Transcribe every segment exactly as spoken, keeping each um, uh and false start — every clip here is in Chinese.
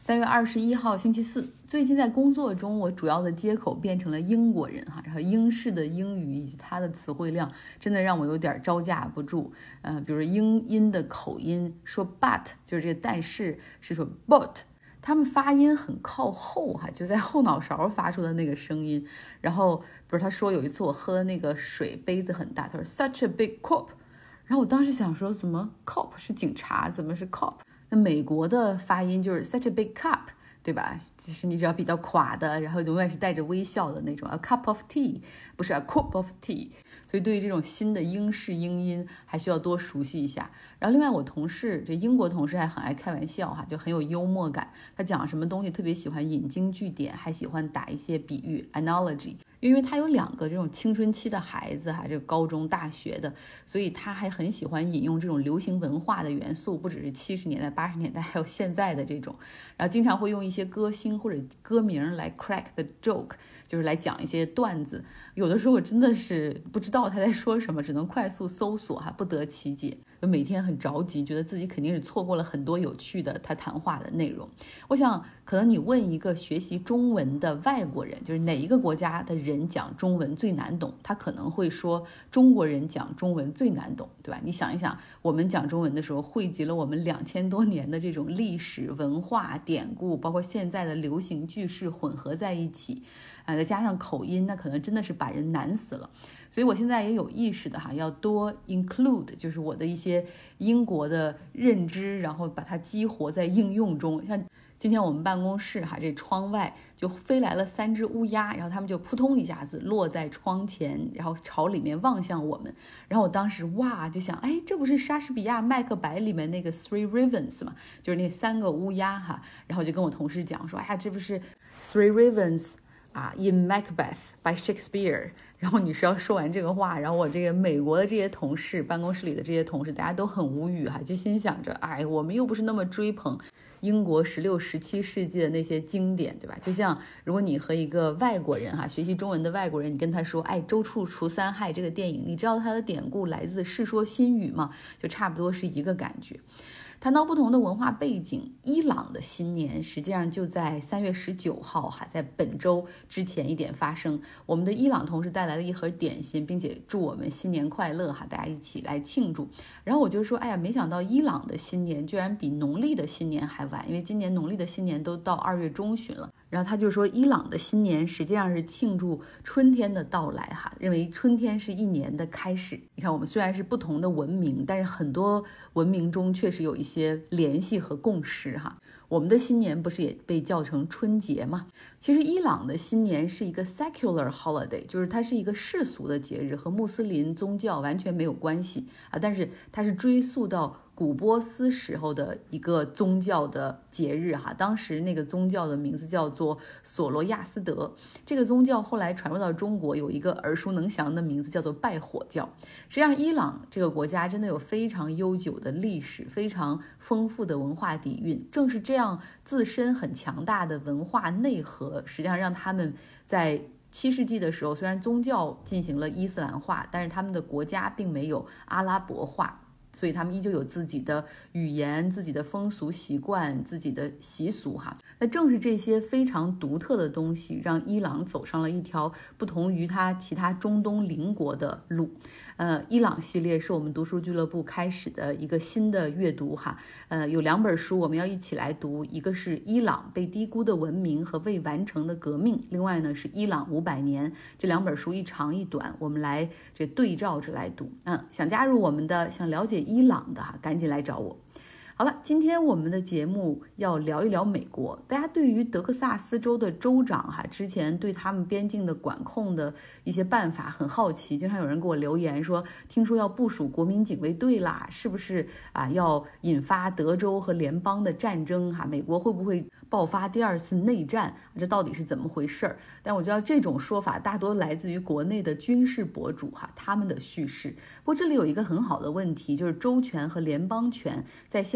三月二十一号星期四，最近在工作中，我主要的接口变成了英国人哈，然后英式的英语以及它的词汇量真的让我有点招架不住。呃，比如英音的口音，说 but 就是这个但是是说 but， 他们发音很靠后哈，就在后脑勺发出的那个声音。然后比如他说有一次我喝的那个水杯子很大，他说 such a big cup， 然后我当时想说怎么 cop 是警察，怎么是 cop？那美国的发音就是 such a big cup， 对吧？就是你只要比较垮的，然后永远是带着微笑的那种 a cup of tea， 不是 a cup of tea。所以对于这种新的英式英音还需要多熟悉一下。然后另外我同事，这英国同事还很爱开玩笑哈，就很有幽默感。他讲什么东西特别喜欢引经据典，还喜欢打一些比喻 analogy。因为他有两个这种青春期的孩子哈，这个高中大学的，所以他还很喜欢引用这种流行文化的元素，不只是七十年代八十年代，还有现在的这种，然后经常会用一些歌星或者歌名来 crack the joke， 就是来讲一些段子。有的时候我真的是不知道他在说什么，只能快速搜索哈，不得其解，就每天很着急，觉得自己肯定是错过了很多有趣的他谈话的内容。我想可能你问一个学习中文的外国人，就是哪一个国家的人讲中文最难懂，他可能会说中国人讲中文最难懂，对吧？你想一想，我们讲中文的时候汇集了我们两千多年的这种历史文化典故，包括现在的流行句式混合在一起，啊，再加上口音，那可能真的是把人难死了。所以我现在也有意识的哈，要多 include， 就是我的一些英国的认知，然后把它激活在应用中。像今天我们办公室哈，这窗外就飞来了三只乌鸦，然后它们就扑通一下子落在窗前，然后朝里面望向我们。然后我当时哇就想，哎，这不是莎士比亚《麦克白》里面那个 Three Ravens 吗？就是那三个乌鸦哈。然后我就跟我同事讲说，哎呀，这不是 Three Ravens啊 in Macbeth by Shakespeare。然后你是要说完这个话，然后我这个美国的这些同事，办公室里的这些同事，大家都很无语哈，就心想着，哎，我们又不是那么追捧英国十六、十七世纪的那些经典，对吧？就像如果你和一个外国人哈，学习中文的外国人，你跟他说，哎，周处除三害这个电影，你知道它的典故来自《世说新语》吗？就差不多是一个感觉。谈到不同的文化背景，伊朗的新年实际上就在三月十九号哈，在本周之前一点发生。我们的伊朗同事带来了一盒点心，并且祝我们新年快乐哈，大家一起来庆祝。然后我就说，哎呀，没想到伊朗的新年居然比农历的新年还晚，因为今年农历的新年都到二月中旬了。然后他就说，伊朗的新年实际上是庆祝春天的到来哈，认为春天是一年的开始。你看，我们虽然是不同的文明，但是很多文明中确实有一些联系和共识哈。我们的新年不是也被叫成春节吗？其实伊朗的新年是一个 secular holiday， 就是它是一个世俗的节日，和穆斯林宗教完全没有关系啊，但是它是追溯到古波斯时候的一个宗教的节日哈，当时那个宗教的名字叫做索罗亚斯德。这个宗教后来传入到中国，有一个耳熟能详的名字叫做拜火教。实际上伊朗这个国家真的有非常悠久的历史，非常丰富的文化底蕴，正是这样自身很强大的文化内核，实际上让他们在七世纪的时候，虽然宗教进行了伊斯兰化，但是他们的国家并没有阿拉伯化，所以他们依旧有自己的语言、自己的风俗习惯、自己的习俗哈。那正是这些非常独特的东西，让伊朗走上了一条不同于它其他中东邻国的路。呃，伊朗系列是我们读书俱乐部开始的一个新的阅读哈。呃，有两本书我们要一起来读，一个是《伊朗被低估的文明和未完成的革命》，另外呢是《伊朗五百年》。这两本书一长一短，我们来这对照着来读。嗯，想加入我们的，想了解伊朗的哈，赶紧来找我。好了，今天我们的节目要聊一聊美国。大家对于德克萨斯州的州长哈，之前对他们边境的管控的一些办法很好奇，经常有人给我留言说，听说要部署国民警卫队啦，是不是啊？要引发德州和联邦的战争哈？美国会不会爆发第二次内战？这到底是怎么回事儿？但我知道这种说法大多来自于国内的军事博主哈，他们的叙事。不过这里有一个很好的问题，就是州权和联邦权在现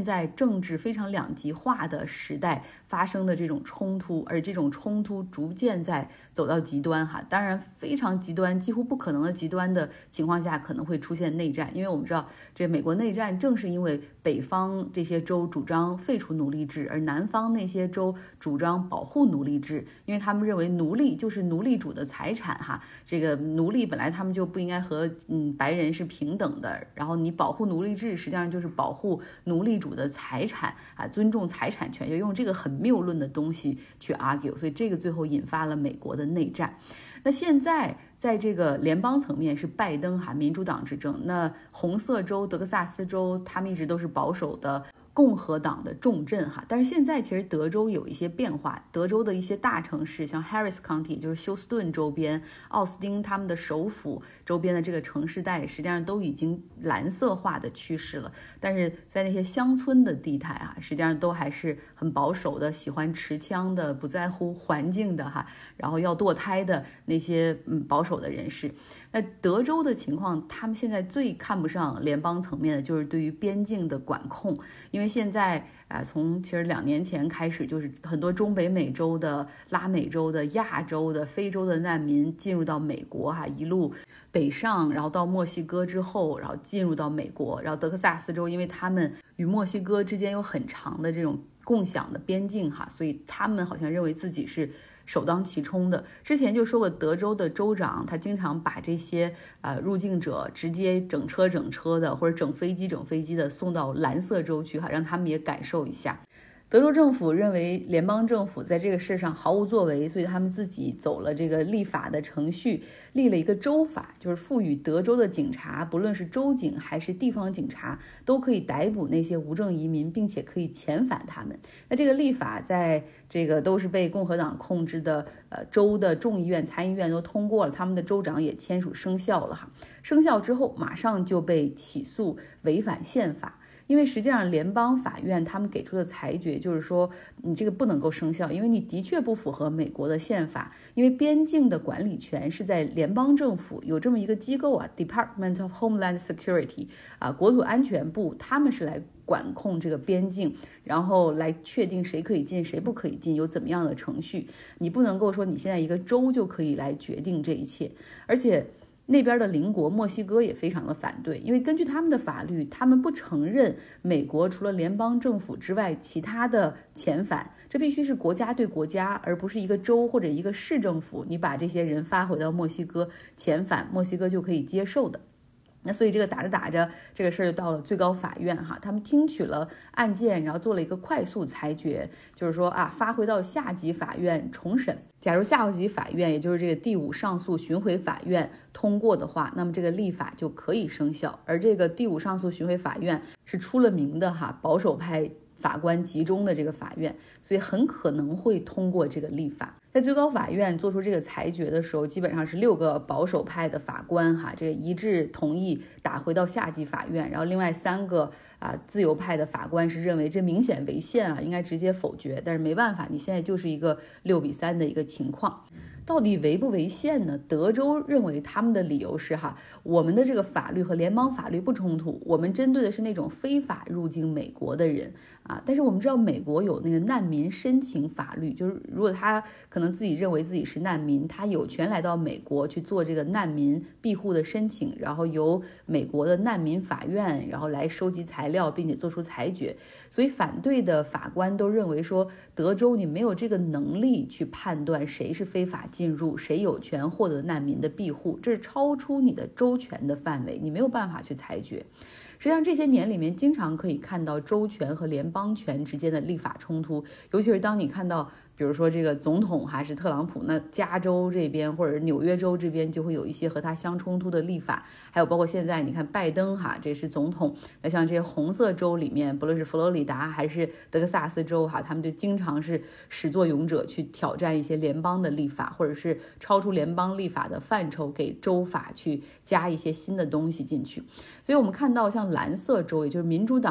现在政治非常两极化的时代发生的这种冲突，而这种冲突逐渐在走到极端哈。当然，非常极端、几乎不可能的极端的情况下，可能会出现内战，因为我们知道，这美国内战正是因为北方这些州主张废除奴隶制，而南方那些州主张保护奴隶制，因为他们认为奴隶就是奴隶主的财产哈。这个奴隶本来他们就不应该和嗯白人是平等的，然后你保护奴隶制，实际上就是保护奴隶主的财产啊，尊重财产权，就用这个很谬论的东西去 argue， 所以这个最后引发了美国的内战。那现在在这个联邦层面是拜登哈民主党执政，那红色州德克萨斯州他们一直都是保守的共和党的重镇哈，但是现在其实德州有一些变化，德州的一些大城市，像 Harris County 就是休斯顿周边，奥斯汀他们的首府周边的这个城市带，实际上都已经蓝色化的趋势了。但是在那些乡村的地带啊，实际上都还是很保守的，喜欢持枪的，不在乎环境的哈，然后要堕胎的那些嗯保守的人士。那德州的情况，他们现在最看不上联邦层面的就是对于边境的管控，因为现在啊，从其实两年前开始，就是很多中北美洲的、拉美洲的、亚洲的、非洲的难民进入到美国哈，一路北上，然后到墨西哥之后，然后进入到美国，然后德克萨斯州，因为他们与墨西哥之间有很长的这种共享的边境哈，所以他们好像认为自己是首当其冲的。之前就说过，德州的州长他经常把这些呃入境者直接整车整车的，或者整飞机整飞机的送到蓝色州去哈，让他们也感受一下。德州政府认为联邦政府在这个事上毫无作为，所以他们自己走了这个立法的程序，立了一个州法，就是赋予德州的警察，不论是州警还是地方警察，都可以逮捕那些无证移民，并且可以遣返他们。那这个立法在这个都是被共和党控制的呃州的众议院、参议院都通过了，他们的州长也签署生效了哈。生效之后马上就被起诉违反宪法。因为实际上联邦法院他们给出的裁决就是说，你这个不能够生效，因为你的确不符合美国的宪法。因为边境的管理权是在联邦政府，有这么一个机构啊 Department of Homeland Security 啊，国土安全部，他们是来管控这个边境，然后来确定谁可以进谁不可以进，有怎么样的程序。你不能够说你现在一个州就可以来决定这一切。而且那边的邻国墨西哥也非常的反对，因为根据他们的法律，他们不承认美国除了联邦政府之外其他的遣返，这必须是国家对国家，而不是一个州或者一个市政府，你把这些人发回到墨西哥遣返，墨西哥就可以接受的。那所以这个打着打着，这个事儿就到了最高法院哈，他们听取了案件，然后做了一个快速裁决，就是说啊，发回到下级法院重审。假如下级法院，也就是这个第五上诉巡回法院通过的话，那么这个立法就可以生效。而这个第五上诉巡回法院是出了名的哈，保守派法官集中的这个法院，所以很可能会通过这个立法。在最高法院做出这个裁决的时候，基本上是六个保守派的法官哈，这个一致同意打回到下级法院，然后另外三个啊自由派的法官是认为这明显违宪啊，应该直接否决。但是没办法，你现在就是一个六比三的一个情况。到底违不违宪呢？德州认为他们的理由是哈，我们的这个法律和联邦法律不冲突，我们针对的是那种非法入境美国的人啊。但是我们知道美国有那个难民申请法律，就是如果他可能自己认为自己是难民，他有权来到美国去做这个难民庇护的申请，然后由美国的难民法院然后来收集材料并且做出裁决。所以反对的法官都认为说，德州你没有这个能力去判断谁是非法进入，谁有权获得难民的庇护，这是超出你的州权的范围，你没有办法去裁决。实际上这些年里面经常可以看到州权和联邦权之间的立法冲突，尤其是当你看到比如说这个总统还是特朗普，那加州这边或者纽约州这边就会有一些和他相冲突的立法，还有包括现在你看拜登哈，这是总统，那像这些红色州里面，不论是佛罗里达还是德克萨斯州哈，他们就经常是始作俑者去挑战一些联邦的立法，或者是超出联邦立法的范畴，给州法去加一些新的东西进去。所以我们看到像蓝色州，也就是民主党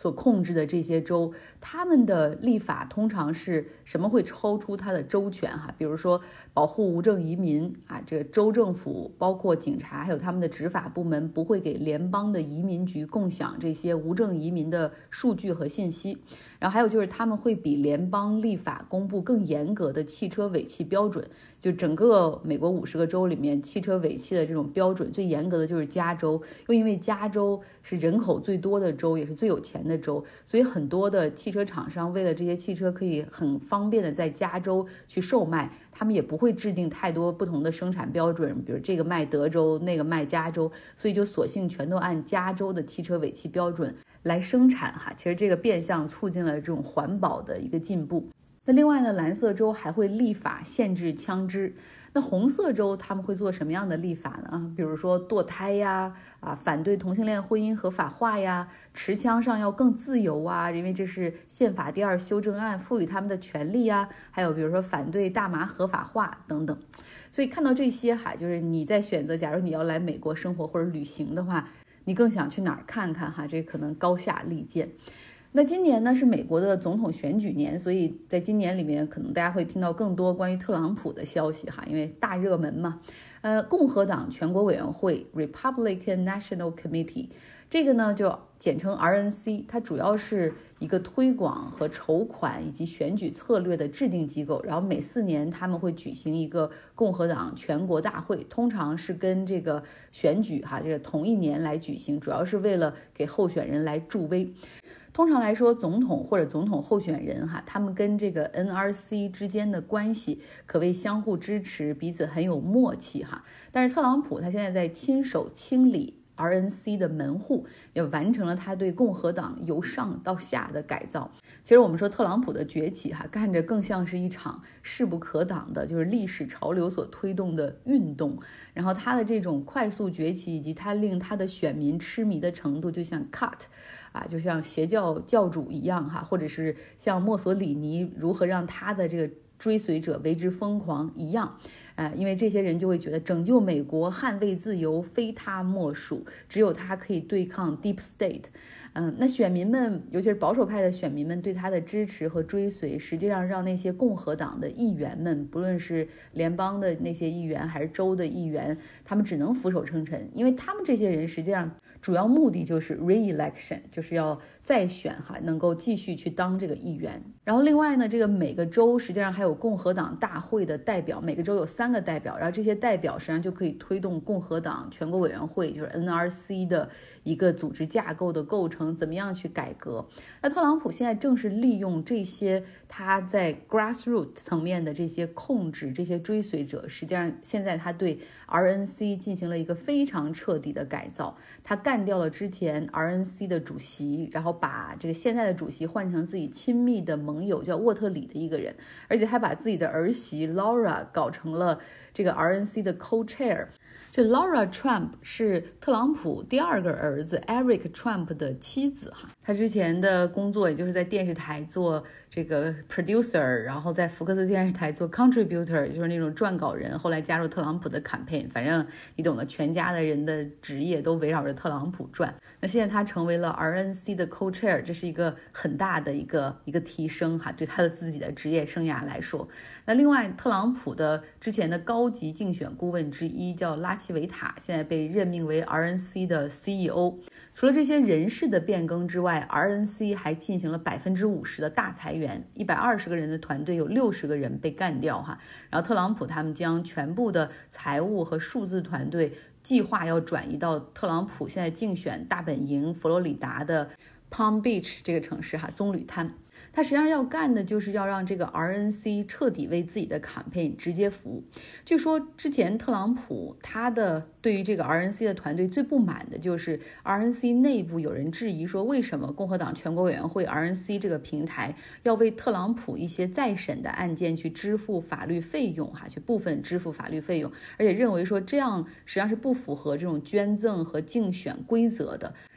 所控制的这些州，他们的立法通常是什么会超出他的州权哈？比如说保护无证移民啊，这个州政府包括警察还有他们的执法部门不会给联邦的移民局共享这些无证移民的数据和信息。然后还有就是他们会比联邦立法公布更严格的汽车尾气标准，就整个美国五十个州里面，汽车尾气的这种标准最严格的就是加州，又因为加州是人口最多的州，也是最有钱的州，所以很多的汽车厂商为了这些汽车可以很方便的在加州去售卖，他们也不会制定太多不同的生产标准，比如这个卖德州，那个卖加州，所以就索性全都按加州的汽车尾气标准来生产哈。其实这个变相促进了这种环保的一个进步。那另外呢，蓝色州还会立法限制枪支。那红色州他们会做什么样的立法呢？比如说堕胎呀，啊，反对同性恋婚姻合法化呀，持枪上要更自由啊，因为这是宪法第二修正案赋予他们的权利呀。还有比如说反对大麻合法化等等。所以看到这些哈，就是你在选择，假如你要来美国生活或者旅行的话，你更想去哪儿看看哈？这可能高下立见。那今年呢是美国的总统选举年，所以在今年里面可能大家会听到更多关于特朗普的消息哈，因为大热门嘛。呃，共和党全国委员会 Republican National Committee 这个呢就简称 R N C， 它主要是一个推广和筹款以及选举策略的制定机构，然后每四年他们会举行一个共和党全国大会，通常是跟这个选举哈这个同一年来举行，主要是为了给候选人来助威。通常来说，总统或者总统候选人哈，他们跟这个 N R C 之间的关系可谓相互支持，彼此很有默契哈。但是特朗普他现在在亲手清理 R N C 的门户，也完成了他对共和党由上到下的改造。其实我们说特朗普的崛起哈，看着更像是一场势不可挡的，就是历史潮流所推动的运动。然后他的这种快速崛起，以及他令他的选民痴迷的程度，就像 Cut。啊，就像邪教教主一样哈，或者是像墨索里尼如何让他的这个追随者为之疯狂一样，呃，因为这些人就会觉得拯救美国、捍卫自由非他莫属，只有他可以对抗 Deep State。嗯，那选民们，尤其是保守派的选民们对他的支持和追随，实际上让那些共和党的议员们，不论是联邦的那些议员还是州的议员，他们只能俯首称臣，因为他们这些人实际上主要目的就是 re-election， 就是要再选哈，能够继续去当这个议员。然后另外呢，这个每个州实际上还有共和党大会的代表，每个州有三个代表，然后这些代表实际上就可以推动共和党全国委员会，就是 N R C 的一个组织架构的构成，怎么样去改革。那特朗普现在正是利用这些他在 grassroots 层面的这些控制，这些追随者，实际上现在他对 R N C 进行了一个非常彻底的改造，他干掉了之前 R N C 的主席，然后把这个现在的主席换成自己亲密的盟友叫沃特里的一个人，而且还把自己的儿媳 Laura 搞成了这个 R N C 的 co-chair。 这 Laura Trump 是特朗普第二个儿子 Eric Trump 的妻子哈，他之前的工作也就是在电视台做这个 producer， 然后在福克斯电视台做 contributor， 就是那种撰稿人，后来加入特朗普的 campaign， 反正你懂得，全家的人的职业都围绕着特朗普转。那现在他成为了 R N C 的 co-chair， 这是一个很大的一个一个提升哈，对他的自己的职业生涯来说。那另外，特朗普的之前的高级竞选顾问之一叫拉奇维塔，现在被任命为 R N C 的 C E O。除了这些人事的变更之外， R N C 还进行了百分之五十的大裁员，一百二十个人的团队有六十个人被干掉哈。然后特朗普他们将全部的财务和数字团队计划要转移到特朗普现在竞选大本营佛罗里达的 Palm Beach 这个城市哈，棕榈滩。他实际上要干的就是要让这个 R N C 彻底为自己的 campaign 直接服务。据说之前特朗普他的对于这个 R N C 的团队最不满的就是 R N C 内部有人质疑说，为什么共和党全国委员会 R N C 这个平台要为特朗普一些再审的案件去支付法律费用哈，去部分支付法律费用，而且认为说这样实际上是不符合这种捐赠和竞选规则的。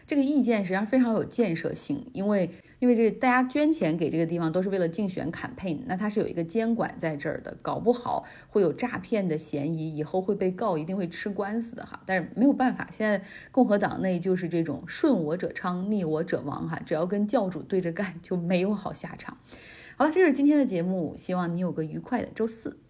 这个意见实际上非常有建设性，因为因为这大家捐钱给这个地方都是为了竞选 campaign， 那它是有一个监管在这儿的，搞不好会有诈骗的嫌疑，以后会被告，一定会吃官司的哈。但是没有办法，现在共和党内就是这种顺我者昌，逆我者亡哈，只要跟教主对着干就没有好下场。好了，这是今天的节目，希望你有个愉快的周四。